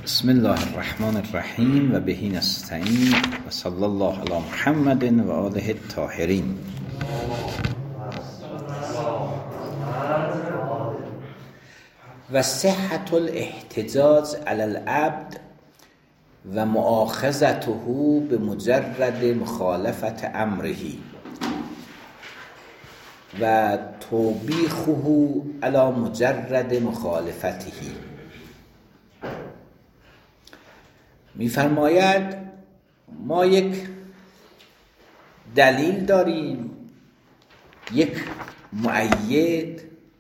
بسم الله الرحمن الرحیم و بهی نستعین و صلی الله علی محمد و آله الطاهرین. و صحة الاحتجاج علی العبد و مؤاخذته بمجرد مخالفت امره و توبیخه علی مجرد مخالفته. می‌فرماید ما یک دلیل داریم، یک مؤید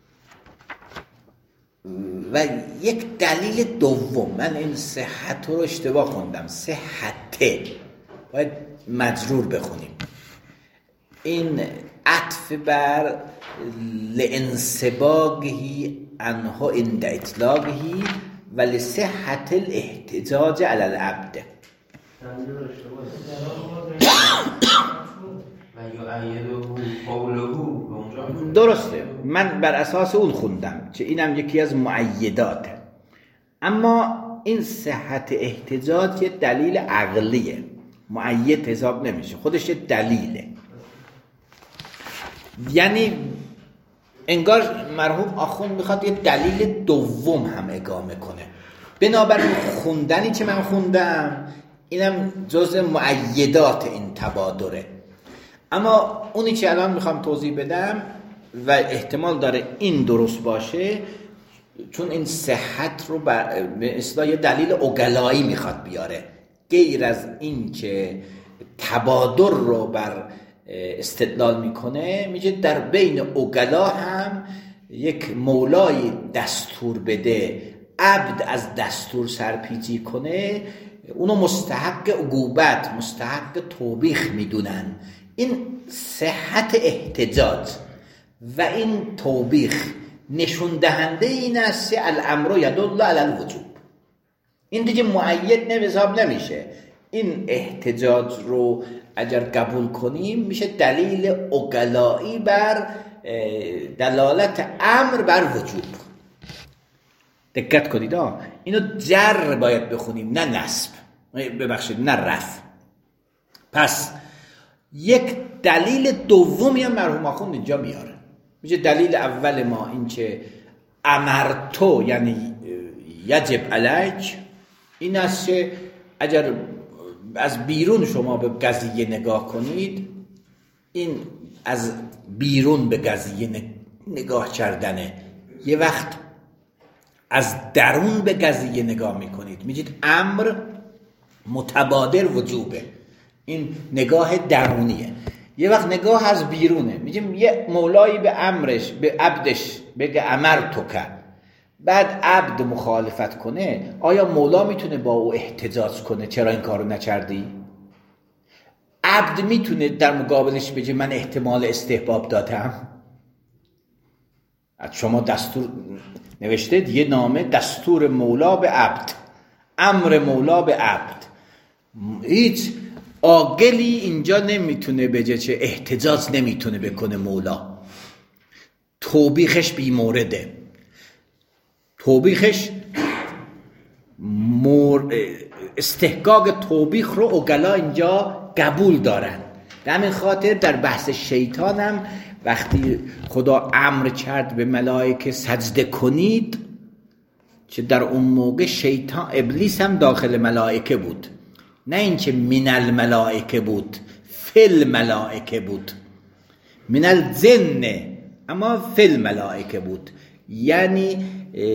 و یک دلیل دوم. من این صحت رو اشتباه خوندم، صحته باید مجرور بخونیم. این عطف بر لانصباغه عنه عند اطلاقه و لصحت الاحتجاج علی العبد. درسته، من بر اساس اون خوندم که اینم یکی از مؤیداته، اما این صحت احتجاج یه دلیل عقلیه، مؤید حساب نمیشه، خودش یه دلیله. یعنی انگار مرحوم آخوند میخواد یه دلیل دوم هم اقامه کنه. بنابراین خوندنی که من خوندم اینم جزء مؤیدات این تبادره. اما اونی که الان میخوام توضیح بدم و احتمال داره این درست باشه، چون این صحت رو به اصطلاح یه دلیل عقلایی میخواد بیاره، غیر از این که تبادر رو بر استدلال میکنه، میگه در بین عقلا هم یک مولای دستور بده، عبد از دستور سرپیچی کنه، اونو مستحق عقوبت، مستحق توبیخ میدونن. این صحت احتجاج و این توبیخ نشون دهنده این است که الامر یدل علی الوجوب. این دیگه مؤید حساب نمیشه. این احتجاج رو اگر قبول کنیم میشه دلیل عقلایی بر دلالت امر بر وجوب. دقت کنید، اینو جر باید بخونیم، نه نصب، ببخشید نه رفع. پس یک دلیل دومی هم مرحوم آخوند اینجا میاره، میشه دلیل اول ما این که امرتو یعنی یجب علیک، این است که اگر از بیرون شما به قضیه نگاه کنید، این از بیرون به قضیه نگاه کردنه. یه وقت از درون به قضیه نگاه میکنید، میگید امر متبادر وجوبه، این نگاه درونیه. یه وقت نگاه از بیرونه، میگیم یه مولایی به امرش، به عبدش بگه امرتو که، بعد عبد مخالفت کنه، آیا مولا میتونه با او احتجاج کنه چرا این کارو نکردی؟ عبد میتونه در مقابلش بگه من احتمال استحباب دادم؟ از شما دستور نوشته یه نامه دستور مولا به عبد، امر مولا به عبد، هیچ عاقلی اینجا نمیتونه بگه چه احتجاج نمیتونه بکنه مولا. توبیخش بی مورده، توبیخش استحقاق توبیخ رو عقلا اینجا قبول دارن. در همین خاطر در بحث شیطان هم وقتی خدا امر کرد به ملائکه سجده کنید، که در اون موقع شیطان ابلیس هم داخل ملائکه بود، نه اینکه من الملائکه بود، فل ملائکه بود، من الجن اما فل ملائکه بود. یعنی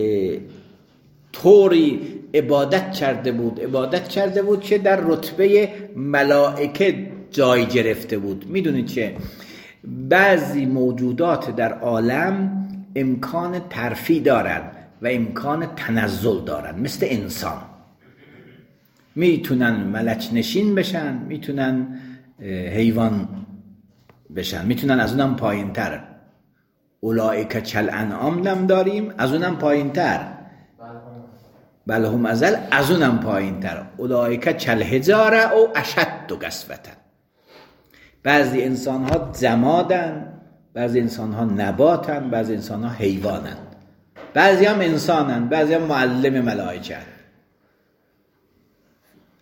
طوری عبادت کرده بود که در رتبه ملائکه جای گرفته بود. میدونید که بعضی موجودات در عالم امکان ترفیع دارن و امکان تنزل دارن، مثل انسان میتونن ملک نشین بشن، میتونن حیوان بشن، میتونن از اونم پایین تر. اولئک کالانعام هم داریم، از اونم پایین تر. بل هم ازل، از اونم پایین تر. اولئک کالحجاره او اشد قسوة. بعضی انسان ها جمادن، بعضی انسان ها نباتن، بعضی انسان ها حیوانن، بعضی هم انسانن، بعضی هم معلم ملائکه.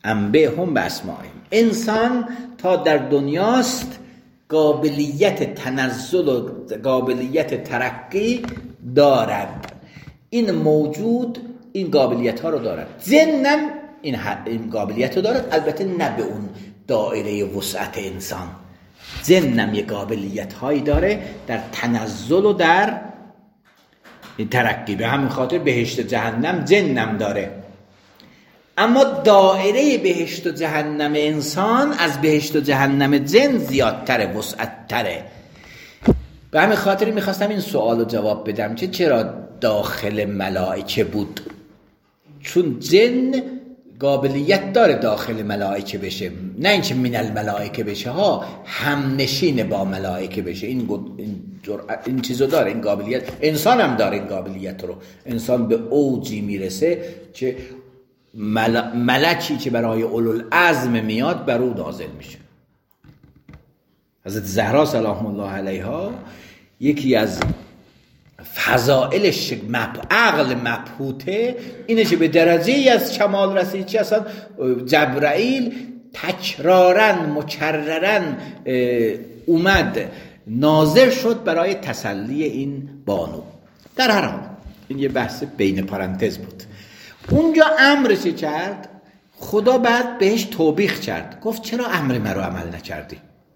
انبئهم باسمائهم. انسان تا در دنیاست قابلیت تنزل و قابلیت ترقی دارد. این موجود این قابلیت ها رو دارد. جنم این قابلیت رو دارد، البته نه به اون دایره وسعت انسان. جنم یه قابلیت هایی داره در تنزل و در ترقی. به همین خاطر بهشت و جهنم جنم داره، اما دایره بهشت و جهنم انسان از بهشت و جهنم جن زیادتره، وسعت‌تره. به همین خاطر میخواستم این سوال رو جواب بدم که چرا داخل ملائکه بود؟ چون جن قابلیت داره داخل ملائکه بشه، نه اینکه من الملائکه بشه ها، همنشین با ملائکه بشه. این چیزو داره، این قابلیت. انسان هم داره این قابلیت رو. انسان به اوجی میرسه که ملکی که برای اولوالعزم میاد بر او نازل میشه. حضرت زهرا سلام الله علیها یکی از فضائلش عقل مبهوته اینه که به درجه ای از کمال رسید که اصلا جبرائیل تکرارن مکررن اومد ناظر شد برای تسلی این بانو. در هر حال این یه بحث بین پرانتز بود. اونجا امرش کرد، خدا بعد بهش توبیخ کرد، گفت چرا امر مرا عمل نکردی؟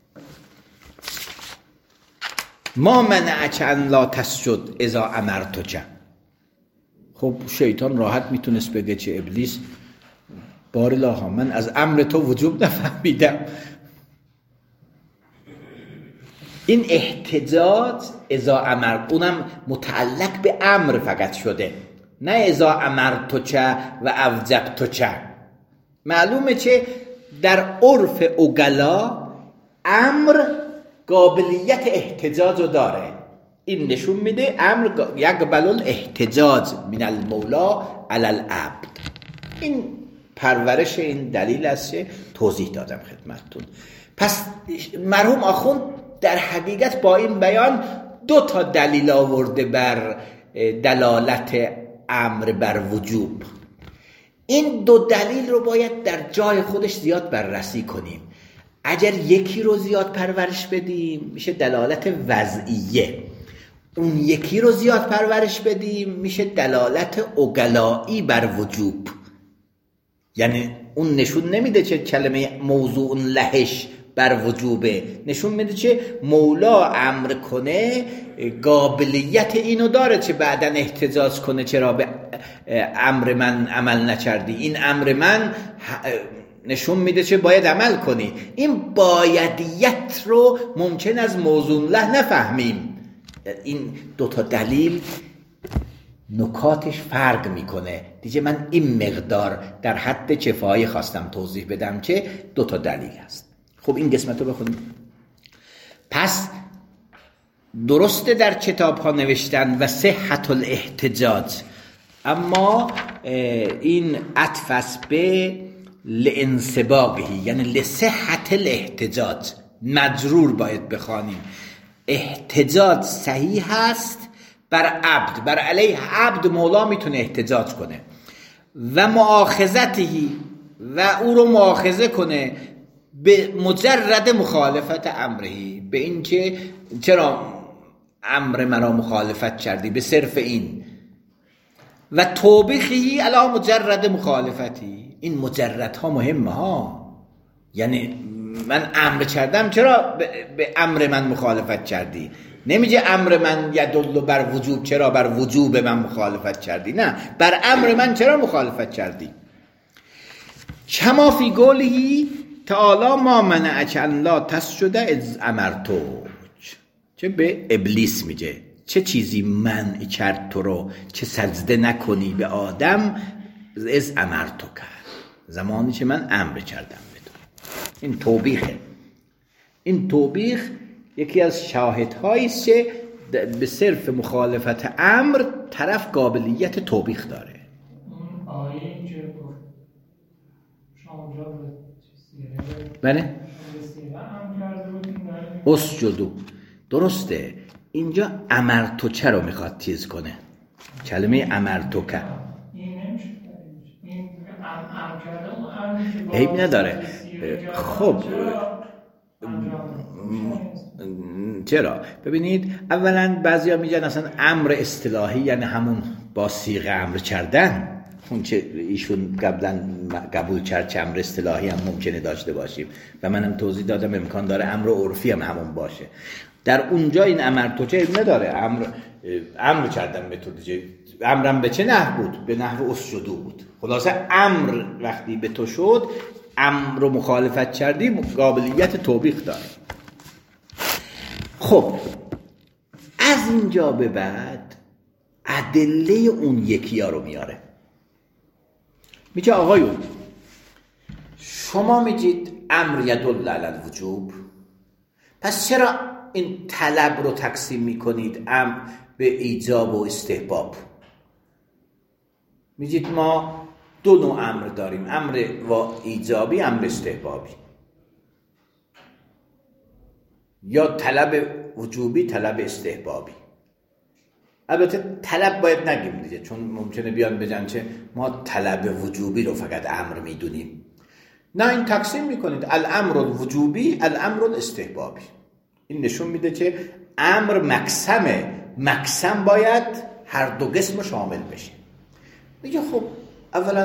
ما منعک ان لا تسجد اذا امرتک. خب شیطان راحت میتونست بگه چه ابلیس بارالله من از امر تو وجوب نفهمیدم. این احتجاج اذا امر اونم متعلق به امر فقط شده، نه اذا امرتک و اوجبتک. معلومه که در عرف عقلا امر قابلیت احتجاج رو داره. این نشون میده امر یقبل الاحتجاج من المولا علی العبد. این پرورش این دلیل است که توضیح دادم خدمتتون. پس مرحوم آخوند در حقیقت با این بیان 2 تا دلیل آورده بر دلالت امر بر وجوب. این 2 دلیل رو باید در جای خودش زیاد بررسی کنیم. اگر یکی رو زیاد پرورش بدیم میشه دلالت وضعیه، اون یکی رو زیاد پرورش بدیم میشه دلالت عقلایی بر وجوب. یعنی اون نشون نمیده چه کلمه موضوع لهش بر وجوبه، نشون میده چه مولا امر کنه قابلیت اینو داره چه بعداً احتجاج کنه چرا به امر من عمل نکردی. این امر من نشون میده چه باید عمل کنی. این بایدیت رو ممکن از موضوع له نفهمیم. این 2 تا دلیل نکاتش فرق میکنه دیگه. من این مقدار در حد کفایه خواستم توضیح بدم که 2 تا دلیل هست. خب این قسمت رو بخونیم. پس درسته در کتاب ها نوشتن و صحت الاحتجاج، اما این عطف است به لانسباقه، یعنی لصحت الاحتجاج مجرور باید بخوانیم. احتجاج صحیح هست بر عبد، بر علیه عبد مولا میتونه احتجاج کنه و مؤاخذتهی و او رو مؤاخذه کنه به مجرد مخالفت امرهی، به این که چرا امر مرا مخالفت کردی، به صرف این. و توبیخی علی مجرد مخالفتی. این مجرد ها مهمه ها، یعنی من امر کردم چرا به امر من مخالفت کردی. نمیگه امر من یدل بر وجوب چرا بر وجوب من مخالفت کردی، نه بر امر من چرا مخالفت کردی. کما فی قوله تعالی ما منعک ان لا تسجد اذ امرتک. چه به ابلیس میگه چه چیزی منع کرد تو رو چه سجده نکنی به آدم اذ امرتک، زمانی که من امر کردم به تو. این توبیخه. این توبیخ یکی از شاهدهایی است که به صرف مخالفت امر طرف قابلیت توبیخ داره. اون آیه اینجا شما اونجا بله اسجدو درسته. اینجا امرتک رو میخواد تیز کنه، کلمه امرتک. این نمیشه، این ام کرده اون امری که عیب نداره. خب چرا؟ ببینید اولا بعضیا میگن اصلا امر اصطلاحی یعنی همون با صیغه امر کردن، اون چه ایشون قبلا قبول کرد چه امر اصطلاحی هم ممکنه داشته باشیم و منم توضیح دادم امکان داره امر عرفی هم همون باشه. در اونجا این امر تو چه نداره، امر کردم به تو دیگه، امرم به چه نحو بود؟ به نحو اسجدوا بود. خلاصه امر وقتی به تو شد، امر رو مخالفت کردی، قابلیت توبیخ داره. خب از اینجا به بعد ادله اون یکی ها رو میاره. میگه آقایون شما میگید امر یدل علی الوجوب، پس چرا این طلب رو تقسیم میکنید به ایجاب و استحباب؟ میگید ما دو نوع امر داریم، امر ایجابی، امر استحبابی، یا طلب وجوبی، طلب استحبابی. البته طلب باید نگیم دیگه، چون ممکنه بیان بگن چه ما طلب وجوبی رو فقط امر میدونیم. نه، این تقسیم میکنید الامر الوجوبی، الامر الاستحبابی. این نشون میده که امر مقسم باید هر دو قسم شامل بشه. میگه خب اولا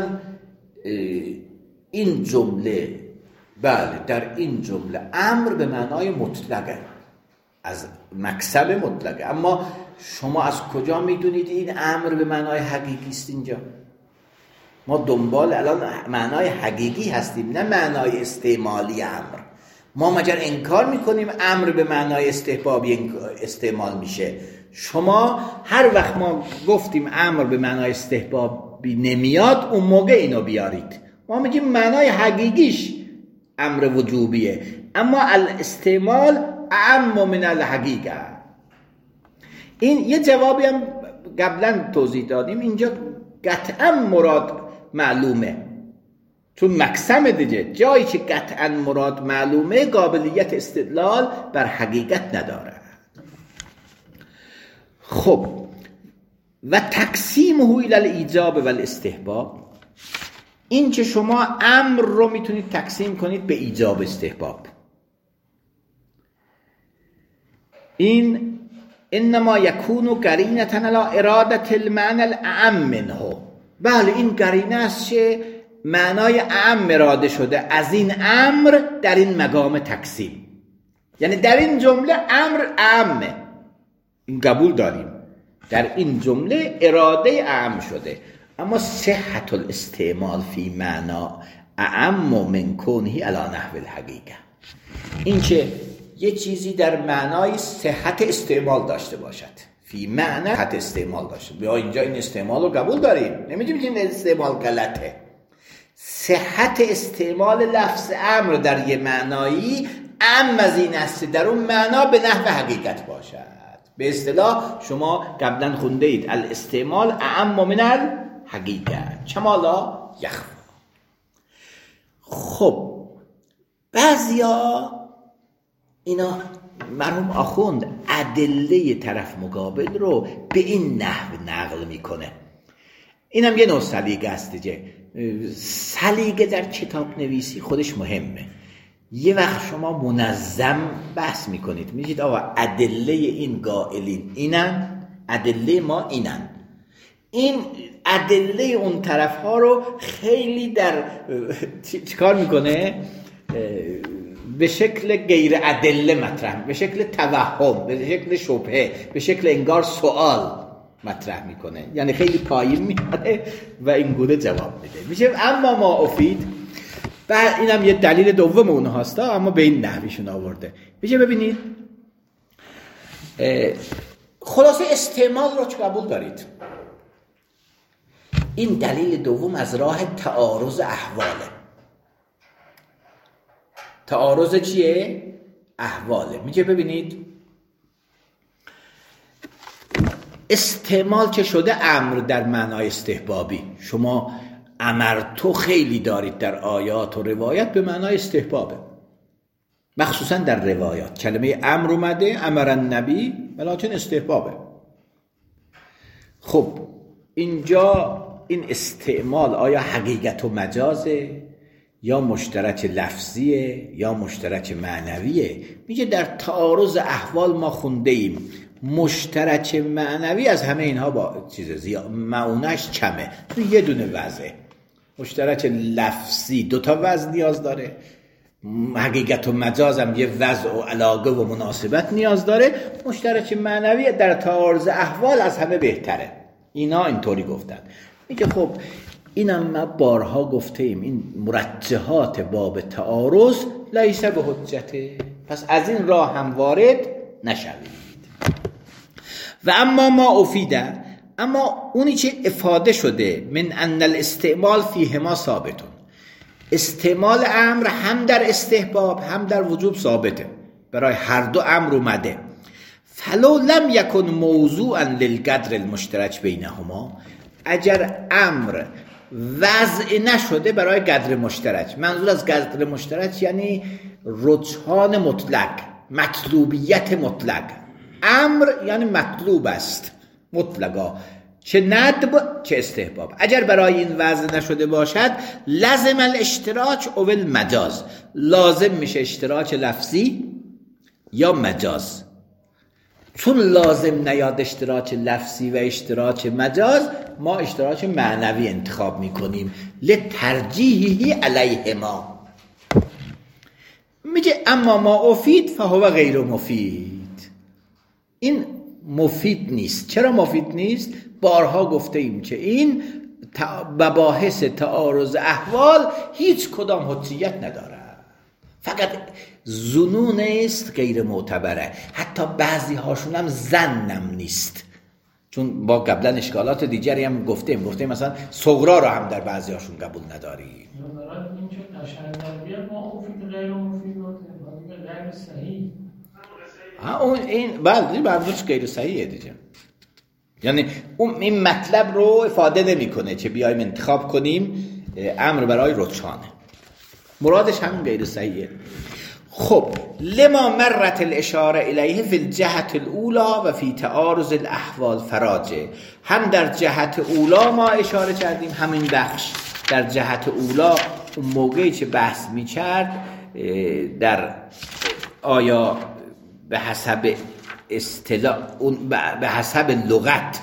این جمله، بله در این جمله امر به معنای مطلقه، از مقسم مطلقه، اما شما از کجا میدونید این امر به معنای حقیقی است؟ اینجا ما دنبال الان معنای حقیقی هستیم، نه معنای استعمالی امر. ما مگر انکار میکنیم امر به معنای استحبابی استعمال میشه؟ شما هر وقت ما گفتیم امر به معنای استحبابی نمیاد، اون موقع اینو بیارید. ما میگیم معنای حقیقیش امر وجوبیه، اما الاستعمال اعم من الحقیقه. این یه جوابی هم قبلا توضیح دادیم، اینجا قطعا مراد معلومه، چون مقسم دیگه، جایی که قطعا مراد معلومه قابلیت استدلال بر حقیقت نداره. خب و تقسیمه الی الایجاب و الاستحباب، این که شما امر رو میتونید تقسیم کنید به ایجاب استحباب، این انما یکون قرینه علی اراده المعنى الاعم منه. بله این قرینه است که معنای اعم اراده شده از این امر در این مقام تقسیم، یعنی در این جمله امر اعمه، این قبول داریم، در این جمله اراده اعم شده، اما صحت الاستعمال فی معنا اعم من کونه علی نحو الحقیقه، این که یه چیزی در معنای صحت استعمال داشته باشد، فی معنی صحت استعمال داشته. بیا اینجا این استعمال رو قبول داریم، نمیگیم که این استعمال غلطه. صحت استعمال لفظ امر در یه معنایی ام از این است در اون معنا به نحو حقیقت باشد. به اصطلاح شما قبلا خونده اید الاستعمال اعم من الحقیقت کما لا یخفی. خب بعضیا اینا مرحوم آخوند ادله طرف مقابل رو به این نحو نقل میکنه. اینم یه نوع سلیقه است دیگه. سلیقه در کتاب نویسی خودش مهمه. یه وقت شما منظم بحث میکنید، میگید آقا ادله این قائلین اینن، ادله ما اینن، این ادله اون طرف ها رو خیلی در چیکار میکنه؟ به شکل غیر ادله مطرح، به شکل توهم، به شکل شبهه، به شکل انگار سوال مطرح میکنه، یعنی خیلی پایین میاره و این گونه جواب میده. میشه اما ما افید. بعد اینم یه دلیل دوم اونها هست، اما به این نحویشون آورده. میشه ببینید خلاصه استعمال رو چه قبول دارید؟ این دلیل دوم از راه تعارض احواله. تعارض چیه؟ احواله. میگه ببینید استعمال که شده امر در معنای استحبابی، شما امر تو خیلی دارید در آیات و روایت به معنای استحبابه، مخصوصا در روایات کلمه امر اومده، امر النبی، ولکن استحبابه. خب اینجا این استعمال آیا حقیقت و مجازه یا مشترک لفظیه یا مشترک معنویه؟ میگه در تعارض احوال ما خونده ایم مشترک معنوی از همه اینها با معونش کمه، تو یه دونه وضعه. مشترک لفظی 2 وضع نیاز داره، حقیقت و مجاز هم یه وضع و علاقه و مناسبت نیاز داره، مشترک معنوی در تعارض احوال از همه بهتره. اینا اینطوری گفتن. میگه خب اینم ما بارها گفته ایم این مرجحات باب تعارض لیس به حجته، پس از این راه هم وارد نشوید. و اما ما افیده، اما اونی که افاده شده من ان الاستعمال فیهما ثابتون، استعمال امر هم در استحباب هم در وجوب ثابته، برای هر دو امر اومده. فلو لم یکن موضوعا للقدر المشترک بینهما، اگر امر وضع نشده برای قدر مشترک، منظور از قدر مشترک یعنی رجحان مطلق، مطلوبیت مطلق. امر یعنی مطلوب است مطلقا، چه ندب چه استحباب. اگر برای این وضع نشده باشد لازم الاشتراک او المجاز، لازم میشه اشتراک لفظی یا مجاز. چون لازم نیاد اشتراک لفظی و اشتراک مجاز، ما اشتراک معنوی انتخاب میکنیم لترجیحی علیهما. میگه اما ما افید فهو غیر مفید، این مفید نیست. چرا مفید نیست؟ بارها گفته ایم که این مباحث تعارض احوال هیچ کدام حجیت نداره، فقط ظنون است غیر معتبره. حتی بعضی هاشون هم ظنم نیست، چون با قبلا اشکالات دیگری هم گفتیم مثلا صغرا رو هم در بعضی هاشون قبول نداریم. این چه تشنجیه ما افید غیر مفید غیر صحیح. اون این بله منظورش غیر صحیحه دیگه، یعنی اون این مطلب رو افاده نمیکنه که بیایم انتخاب کنیم امر برای رجحانه، مرادش همین غیر صحیحه. خب لما مرت الاشاره الیه فی الجهت الاولى و فی تعارض الاحوال فراجه، هم در جهت اولا ما اشاره کردیم، همین بخش در جهت اولا اون موقعی که بحث می‌کرد در آیا به حسب اصطلاح به حسب لغت،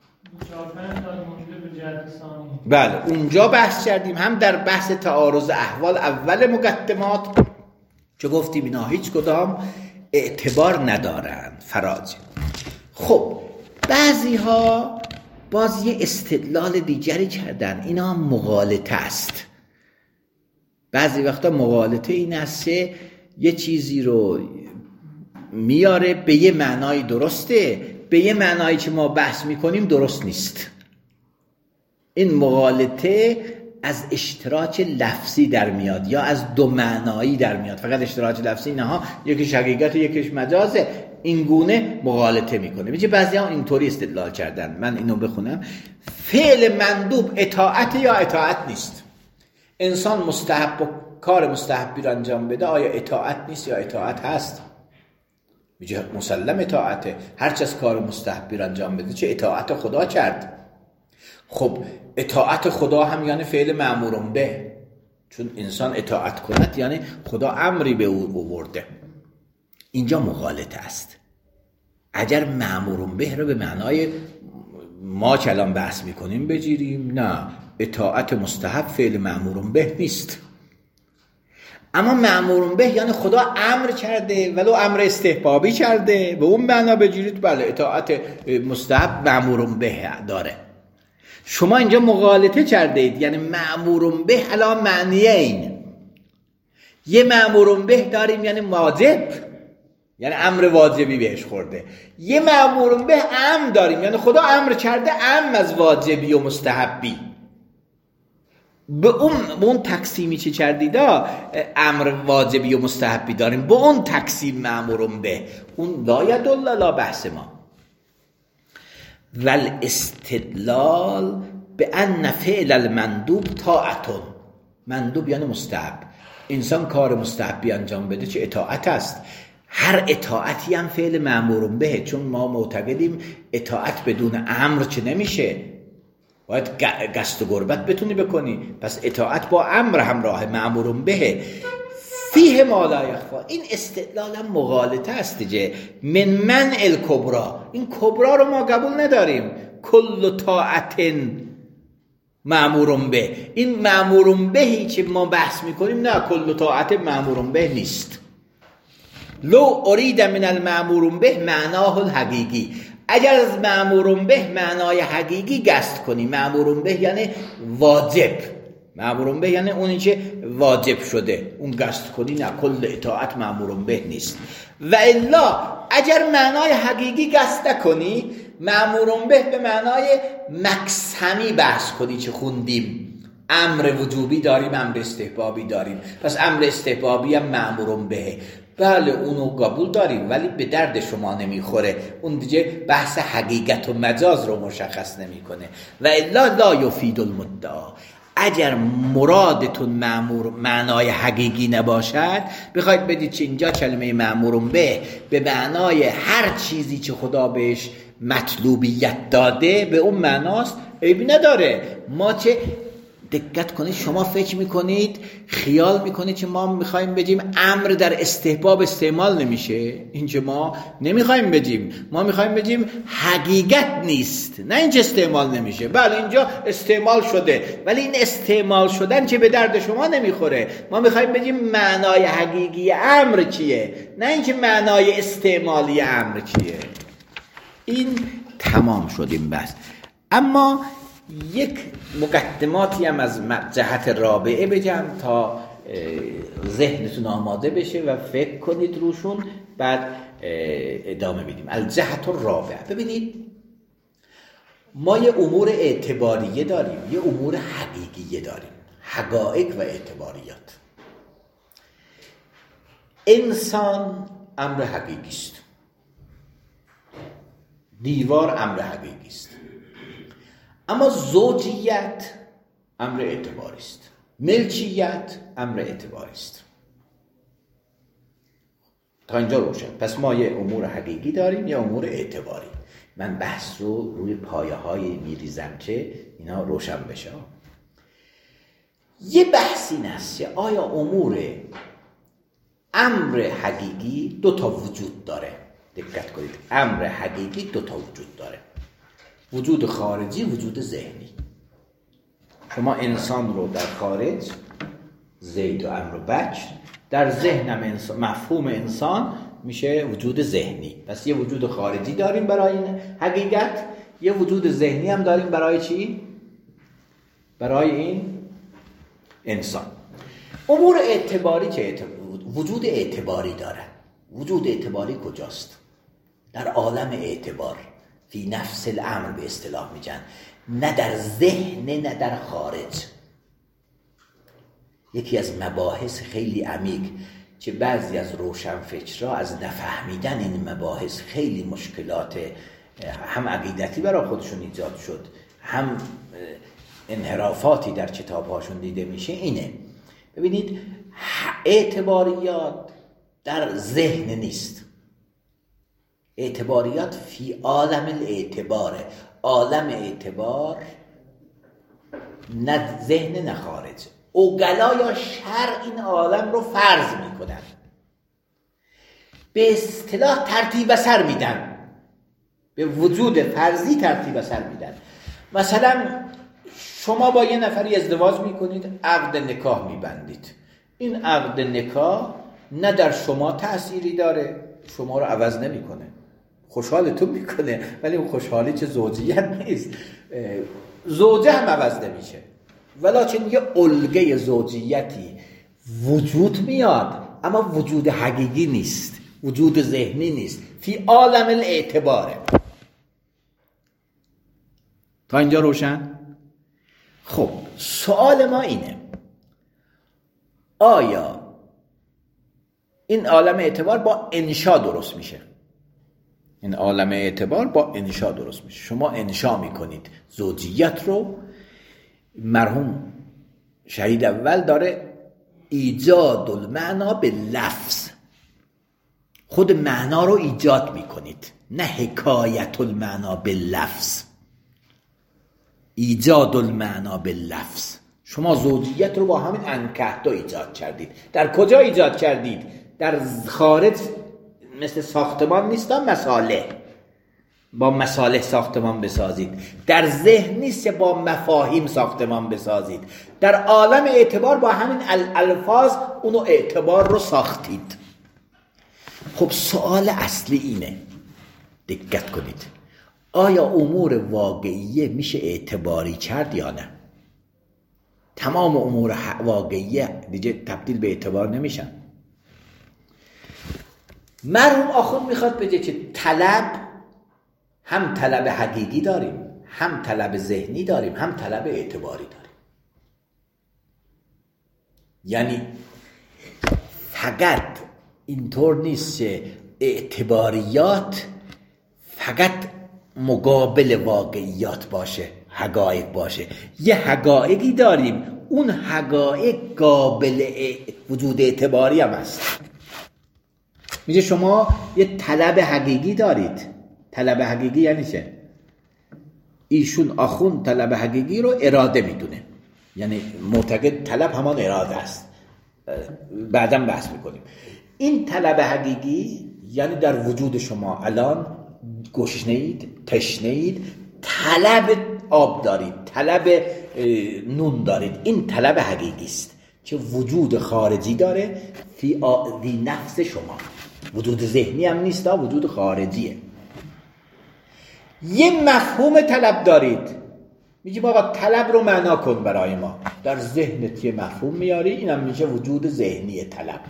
بله اونجا بحث کردیم، هم در بحث تعارض احوال اول مقدمات که گفتیم اینا هیچ کدام اعتبار ندارن فراج. خب بعضی ها باز یه استدلال دیگری کردن، اینا مغالطه است. بعضی وقتا مغالطه این است که یه چیزی رو میاره به یه معنای درسته، به یه معنایی که ما بحث میکنیم درست نیست. این مغالطه از اشتراک لفظی در میاد یا از دو معنایی در میاد، فقط اشتراک لفظی نه، یکیش حقیقت و یکیش مجازه، این گونه مغالطه میکنه. میگه بعضیا اینطوری استدلال کردن، من اینو بخونم. فعل مندوب اطاعت یا اطاعت نیست. انسان مستحب کار مستحبی رو انجام بده، آیا اطاعت نیست یا اطاعت هست؟ میگه مسلم اطاعته، هرچه از کار مستحبی رو انجام بده چه اطاعت خدا کرد. خب اطاعت خدا هم یعنی فعل مأمور به، چون انسان اطاعت کند یعنی خدا امری به او آورده. اینجا مغالطه است. اگر مأمور به رو به معنای ما که الان بحث میکنیم بگیریم، نه، اطاعت مستحب فعل مأمور به نیست. اما مأمور به یعنی خدا امر کرده، ولو امر استحبابی کرده، به اون معنا بگیرید بله اطاعت مستحب مأمور به داره. شما اینجا مغالطه کرده اید، یعنی مأمور به حالا معنیه این. یه مأمور به داریم یعنی واجب، یعنی امر واجبی بهش خورده. یه مأمور به امر داریم یعنی خدا امر کرده ام از واجبی و مستحبی. به اون تقسیمی چی کردید امر واجبی و مستحبی داریم، به اون تقسیم مأمور به، اون لا یدل لا بحث ما. والاستدلال بأن فعل المندوب طاعتون، مندوب یعنی مستحب، انسان کار مستحبی انجام بده چه اطاعت است. هر اطاعتی هم فعل مأمور به، چون ما معتقدیم اطاعت بدون امر چه نمیشه، باید قصد و قربت بتونی بکنی. پس اطاعت با امر همراه، مأمور به فیه ما لا یخفا. این استدلالا مغالطه است دیگه. من الکبرا، این کبرا رو ما قبول نداریم. کل طاعت مأمور به، این مأمور بهی که ما بحث میکنیم نه، کل طاعت مأمور به نیست. لو ارید من المأمور به معناه الحقیقی، اگر از مأمور به معنای حقیقی قصد کنی، مأمور به یعنی واجب، مأمور به یعنی اونی که واجب شده، اون قصد کنی، نه، کل اطاعت مأمور به نیست. و الا اگر معنای حقیقی قصد کنی، مأمور به معنای مقسمی بحث کنی که خوندیم، امر وجوبی داریم، امر استحبابی داریم. پس امر استحبابی هم مأمور به، بله اونو قبول داریم، ولی به درد شما نمیخوره، اون دیگه بحث حقیقت و مجاز رو مشخص نمیکنه. و الا لا یفید المدعا، اگر مرادتون معنای حقیقی نباشد، بخواید بدید که اینجا کلمه مأمور به معنای هر چیزی که خدا بهش مطلوبیت داده به اون معناست، عیبی نداره. ما چه دقت کنید، شما فکر میکنید، خیال میکنید که ما میخوایم بگیم امر در استحباب استعمال نمیشه. اینجا ما نمیخوایم بگیم، ما میخوایم بگیم حقیقت نیست، نه اینجا استعمال نمیشه. بله اینجا استعمال شده، ولی این استعمال شدن که به درد شما نمیخوره. ما میخوایم بگیم معنای حقیقی امر چیه، نه اینکه معنای استعمالی امر چیه. این تمام شدیم بس. اما یک مقدماتی هم از جهت رابعه بگم تا ذهنتون آماده بشه و فکر کنید روشون، بعد ادامه بدیم. الجهت الرابعه، ببینید ما یه امور اعتباریه داریم، یه امور حقیقیه داریم، حقایق و اعتباریات. انسان امر حقیقی است، دیوار امر حقیقی است، اما زوجیت امر اعتباری است، ملکیت امر اعتباری است. تا اینجا روشن. پس ما یه امور حقیقی داریم، یه امور اعتباری. من بحث رو روی پایه های میریزم که اینا روشن بشه. یه بحث این است که آیا امور امر حقیقی دو تا وجود داره. دقت کنید، امر حقیقی دو تا وجود داره، وجود خارجی، وجود ذهنی. شما انسان رو در خارج، زید و عمرو و بکر، در ذهنم مفهوم انسان میشه وجود ذهنی. پس یه وجود خارجی داریم برای این حقیقت، یه وجود ذهنی هم داریم برای چی؟ برای این انسان. امور اعتباری که وجود اعتباری داره. وجود اعتباری کجاست؟ در عالم اعتبار، فی نفس الامر به اصطلاح میگن، نه در ذهن نه در خارج. یکی از مباحث خیلی عمیق که بعضی از روشنفکرها از نفهمیدن این مباحث خیلی مشکلات هم عقیدتی برای خودشون ایجاد شد، هم انحرافاتی در کتابهاشون دیده میشه، اینه. ببینید اعتباریات در ذهن نیست، اعتباریات فی عالم الاعتباره. عالم اعتبار نه ذهن نه خارج. عقلا یا شرع این عالم رو فرض میکنن، به اصطلاح ترتیب اثر میدن، به وجود فرضی ترتیب اثر میدن. مثلا شما با یه نفری ازدواج میکنید، عقد نکاح میبندید. این عقد نکاح نه در شما تأثیری داره، شما رو عوض نمیکنه، خوشحالتون میکنه، ولی اون خوشحالی چه زوجیت نیست، زوجه هم عوض نمیشه، ولیکن یه الگه زوجیتی وجود میاد، اما وجود حقیقی نیست، وجود ذهنی نیست، فی عالم الاعتباره. تا اینجا روشن؟ خب سوال ما اینه، آیا این عالم اعتبار با انشا درست میشه؟ این عالم اعتبار با انشا درست میشه. شما انشا میکنید زوجیت رو. مرحوم شهید اول داره ایجاد المعنا به لفظ، خود معنا رو ایجاد میکنید، نه حکایت المعنا به لفظ. ایجاد المعنا باللفظ. شما زوجیت رو با همین انکحتا ایجاد کردید. در کجا ایجاد کردید؟ در خارج مثل ساختمان نیست، مصالح. با مصالح ساختمان بسازید. در ذهن نیست که با مفاهیم ساختمان بسازید. در عالم اعتبار با همین الفاظ اونو اعتبار رو ساختید. خب سوال اصلی اینه، دقت کنید، آیا امور واقعیه میشه اعتباری کرد یا نه؟ تمام امور واقعیه دیگه تبدیل به اعتبار نمیشن. مرحوم آخوند میخواد بگه که طلب، هم طلب حقیقی داریم، هم طلب ذهنی داریم، هم طلب اعتباری داریم. یعنی فقط اینطور نیست که اعتباریات فقط مقابل واقعیات باشه، حقایق باشه. یه حقایقی داریم، اون حقایق قابل وجود اعتباری هم هست. میگه شما یه طلب حقیقی دارید. طلب حقیقی یعنی چه؟ ایشون آخوند طلب حقیقی رو اراده میدونه، یعنی معتقد طلب همان اراده است. بعداً بحث میکنیم. این طلب حقیقی یعنی در وجود شما الان گشنه‌اید، تشنه‌اید، طلب آب دارید، طلب نون دارید. این طلب حقیقی است که وجود خارجی داره فی نفس شما. وجود ذهنی هم نیست، وجود خارجیه. یه مفهوم طلب دارید، میگیم آقا طلب رو معنا کن برای ما. در ذهنت یه مفهوم میاری، اینم میشه وجود ذهنی طلب.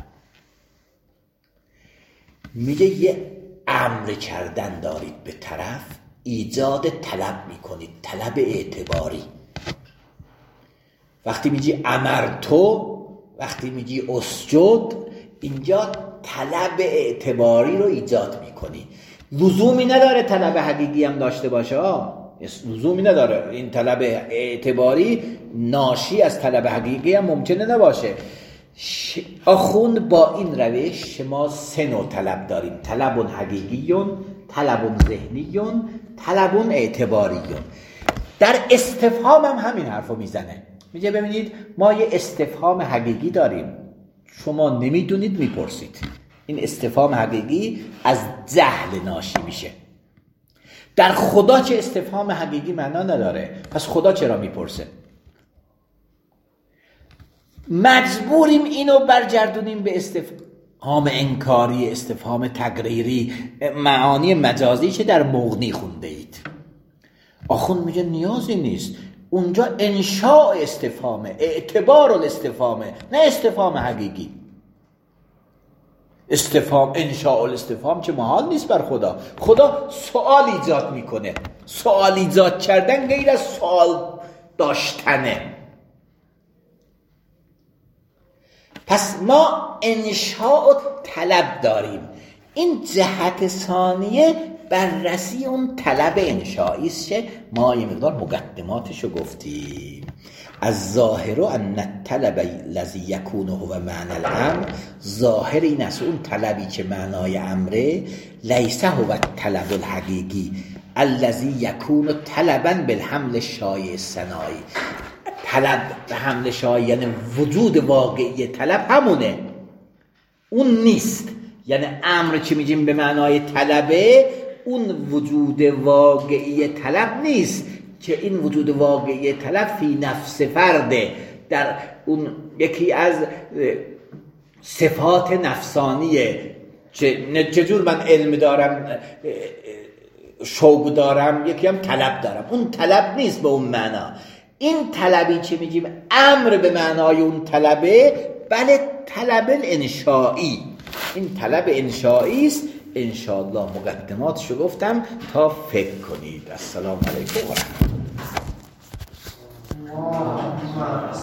میگه یه امر کردن دارید به طرف، ایجاد طلب میکنید، طلب اعتباری. وقتی میگی امرتو، وقتی میگی اسجد، اینجا طلب اعتباری رو ایجاد میکنی. لزومی نداره طلب حقیقی هم داشته باشه، لزومی نداره. این طلب اعتباری ناشی از طلب حقیقی هم ممکنه نباشه. آخوند با این روش ما سه نوع طلب داریم: طلب حقیقیون، طلب ذهنیون، طلب اعتباریون. در استفهام هم همین حرفو میزنه. میگه ببینید ما یه استفهام حقیقی داریم، شما نمیدونید میپرسید. این استفهام حقیقی از جهل ناشی میشه. در خدا چه استفهام حقیقی معنا نداره، پس خدا چرا میپرسه؟ مجبوریم اینو برگردونیم به استفهام انکاری، استفهام تقریری، معانی مجازی که در مغنی خونده اید. آخوند میگه نیازی نیست، اونجا انشاء استفهامه، اعتبار الاستفهامه، نه استفهام حقیقی. استفهام، انشاء الاستفهام چه محال نیست بر خدا. خدا سوال ایجاد میکنه. سوال ایجاد کردن غیر از سوال داشتنه. پس ما انشاء طلب داریم. این جهت ثانیه بررسی اون طلب انشایی است که ما یه مقدار مقدماتشو گفتیم. از ظاهر ان الطلب الذی یکون هو معنی الامر، ظاهر این است اون طلبی که معنای امره، لیس هو الطلب الحقیقی الذی یکون طلبا بالحمل الشایع الصناعی. طلب به حمل شایع یعنی وجود واقعی طلب همونه، اون نیست. یعنی امر که میگیم به معنای طلبه، اون وجود واقعی طلب نیست که این وجود واقعی طلب فی نفس فرده، در اون یکی از صفات نفسانیه. چجور من علم دارم، شوق دارم، یکی هم طلب دارم. اون طلب نیست به اون معنا. این طلبی که میگیم امر به معنای اون طلبه، بله طلب انشایی. این طلب انشایی است. انشاءالله مقدماتشو گفتم تا فکر کنید. السلام علیکم و رحمت الله.